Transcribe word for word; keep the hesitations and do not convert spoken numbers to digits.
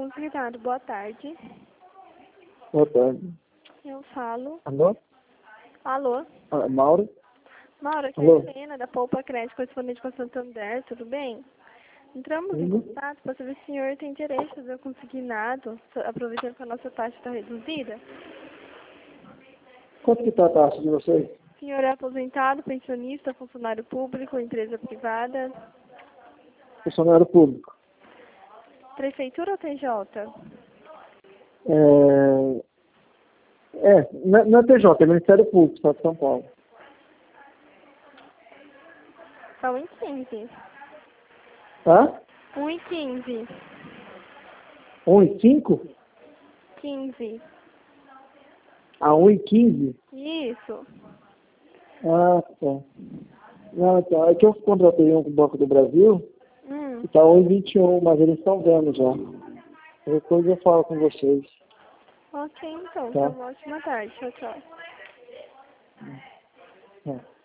consignado. Boa tarde. Boa tarde. Eu falo. Alô? Alô? Ah, Mauro? Mauro, aqui é Alô? a Helena, da Poupa Crédito, correspondente com a Santander, tudo bem? Entramos em Sim. contato para saber se o senhor tem interesse em fazer o consignado, aproveitando que a nossa taxa está reduzida. Quanto que tá a taxa de vocês? O senhor é aposentado, pensionista, funcionário público, empresa privada, Funcionário público. prefeitura ou T J? É, é não é não é T J, é Ministério Público, Estado de São Paulo. Está um e quinze. Hã? um e quinze. um e cinco? quinze. A um e quinze? Isso. Ah, tá. Não, então, é que eu contratei um com o Banco do Brasil, Hum. que tá um e vinte e um, mas eles estão vendo já. Depois eu falo com vocês. Ok, então. Tá. Tenha uma ótima tarde. Tchau, tchau. É.